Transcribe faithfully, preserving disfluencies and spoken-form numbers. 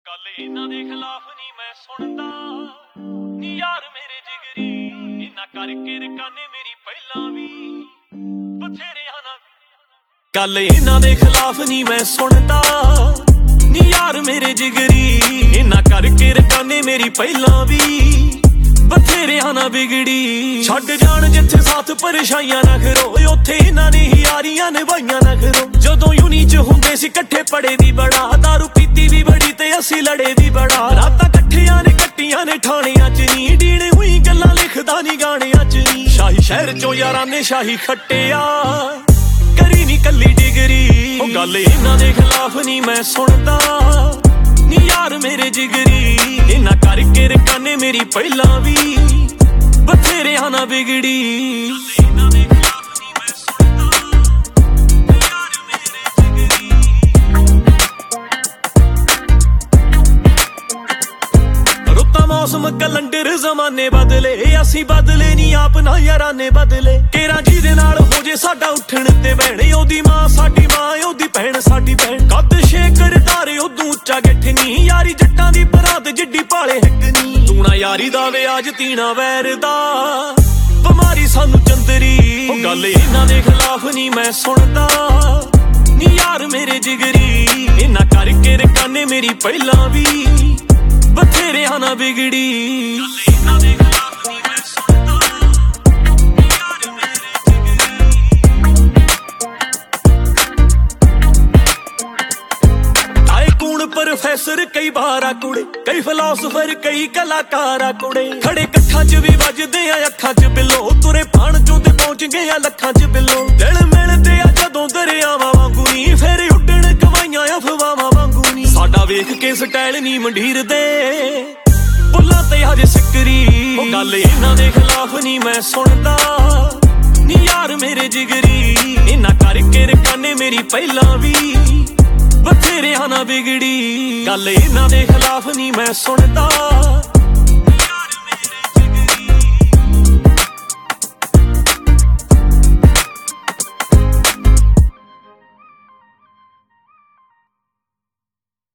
ਗੱਲ ਇਹਨਾਂ ਦੇ ਖਿਲਾਫ ਨਹੀਂ ਮੈਂ ਸੁਣਦਾ ਨੀ ਯਾਰ ਮੇਰੇ ਜਿਗਰੀ ਇਹਨਾਂ ਕਰਕੇ ਰਕਾਨੇ ਮੇਰੀ ਪਹਿਲਾਂ ਵੀ ਬਥੇਰੇ ਹਨਾ ਗੱਲ ਇਹਨਾਂ ਦੇ ਖਿਲਾਫ ਨਹੀਂ ਮੈਂ ਸੁਣਦਾ ਨੀ ਯਾਰ ਮੇਰੇ ਜਿਗਰੀ ਇਹਨਾਂ ਕਰਕੇ ਰਕਾਨੇ ਮੇਰੀ ਪਹਿਲਾਂ ਵੀ ਬਥੇਰੇ ਹਨਾ ਵਿਗੜੀ ਛੱਡ ਜਾਣ ਜਿੱਥੇ ਸਾਥ ਪਰਛਾਈਆਂ ਨਾ ਕਰੋ ਉੱਥੇ ਇਹਨਾਂ ਨੇ ਯਾਰੀਆਂ ਨਿਭਾਈਆਂ ਨਾ ਕਰੋ ਜਦੋਂ ਯੂਨੀ ਚ ਹੁੰਦੇ ਸੀ ਇਕੱਠੇ ਪੜੇ ਵੀ ਬੜਾ ਦਾਰੂ ਪੀਤੀ ਵੀ ਬੜੀ ਤੇ ਅਸੀਂ ਲੜੇ ਵੀ ਬੜਾ ਰਾਤਾਂ ਇਕੱਠੀਆਂ ਨੇ ਕੱਟੀਆਂ ਨੇ ਠਾਣਿਆਂ ਚ ਨੀ ਡੀਣੇ ਹੋਈ ਗੱਲਾਂ ਲਿਖਦਾ ਨੀ ਗਾਣਿਆਂ ਚ ਨੀ ਸ਼ਾਹੀ ਸ਼ਹਿਰ ਚੋਂ ਯਾਰਾਂ ਨੇ ਸ਼ਾਹੀ ਖੱਟਿਆ ਕਰੀ ਨੀ ਕੱਲੀ ਡਿਗਰੀ ਉਹ ਗੱਲ ਇਹਨਾਂ ਦੇ ਖਿਲਾਫ ਨਹੀਂ ਮੈਂ ਸੁਣਦਾ ਨੀ ਯਾਰ ਮੇਰੇ ਜਿਗਰੀ ਇਹਨਾਂ ਕਰਕੇ ਰਕਾਨੇ ਮੇਰੀ ਪਹਿਲਾਂ ਵੀ ਬਥੇਰੇ ਹਨਾ ਵਿਗੜੀ ਮੌਸਮ ਕੈਲੰਡਰ ਜ਼ਮਾਨੇ ਬਦਲੇ ਅਸੀਂ ਬਦਲੇ ਨੀ ਆਪ ਨਾ ਯਾਰਾਂ ਨੇ ਬਦਲੇ ਕੇਰਾ ਜਿਹਦੇ ਨਾਲ ਹੋ ਜੇ ਸਾਡਾ ਉੱਠਣ ਤੇ ਬਹਿਣੇ ਉਹਦੀ ਮਾਂ ਸਾਡੀ ਮਾਂ ਉਹਦੀ ਭੈਣ ਸਾਡੀ ਭੈਣ ਕੱਦ ਸ਼ੇਕਰ ਤਾਰੇ ਉਦੋਂ ਉੱਚਾ ਗਿੱਠ ਨੀ ਯਾਰੀ ਜੱਟਾਂ ਦੀ ਬਰਾਤ ਜਿੱਡੀ ਭਾਲੇ ਹੱਕ ਨੀ ਤੂਣਾ ਯਾਰੀ ਦਾ ਵਿਆਜ ਤੀਣਾ ਵੈਰ ਦਾ ਬਿਮਾਰੀ ਸਾਨੂੰ ਚੰਦਰੀ ਉਹ ਗੱਲ ਇਹਨਾਂ ਦੇ ਖਿਲਾਫ ਨਹੀਂ ਮੈਂ ਸੁਣਦਾ ਨੀ ਯਾਰ ਮੇਰੇ ਜਿਗਰੀ ਇਹਨਾਂ ਕਰਕੇ ਰਕਾਨੇ ਮੇਰੀ ਪਹਿਲਾਂ ਵੀ ਬਥੇਰੇ ਹਨਾ ਵਿਗੜੀ ਇਹਨਾਂ ਦੇ ਖਿਲਾਫ ਨਹੀਂ ਮੈਂ ਸੁਣਦਾ ਯਾਰ ਮੇਰੇ ਜਿਗਰੀ ਆਏ ਕੌਣ ਪ੍ਰੋਫੈਸਰ ਕਈ ਬਾਰਾ ਕੁੜੇ ਕਈ ਫਿਲਾਸਫਰ ਕਈ ਕਲਾਕਾਰਾ ਕੁੜੇ ਖੜੇ ਕੱਠਾਂ ਚ ਵੀ ਵੱਜਦੇ ਆ ਅੱਖਾਂ ਚ ਬਿੱਲੋ ਤੁਰੇ ਪਾਣ ਚੋਂ ਤੇ ਪਹੁੰਚ ਗਏ ਆ ਲੱਖਾਂ ਚ ਬਿੱਲੋ ਦਿਲ ਮਿਲਦੇ ਆ ਜਦੋਂ ਦਰਿਆਵਾਂ ਵਾਂਗੂ ਨੀ ਫੇਰ ਉੱਡਣ ਕਮਾਈਆਂ ਅਫਵਾਹਾਂ ਵਾਂਗੂ ਨੀ ਸਾਡਾ ਵੇਖ ਕੇ ਸਟਾਈਲ ਨੀ ਮੰਡੀਰ ਦੇ ਬੁੱਲਾਂ ਤੇ ਹਜੇ ਸਿੱਕਰੀ ਉਹ ਗੱਲ ਇਹਨਾਂ ਦੇ ਖਿਲਾਫ ਨਹੀਂ ਮੈਂ ਸੁਣਦਾ ਨੀ ਯਾਰ ਮੇਰੇ ਜਿਗਰੀ ਇਹਨਾਂ ਕਰਕੇ ਰਕਾਨੇ ਮੇਰੀ ਪਹਿਲਾਂ ਵੀ ਬਥੇਰੇ ਹਨਾ ਵਿਗੜੀ ਗੱਲ ਇਹਨਾਂ ਦੇ ਖਿਲਾਫ ਨਹੀਂ ਮੈਂ ਸੁਣਦਾ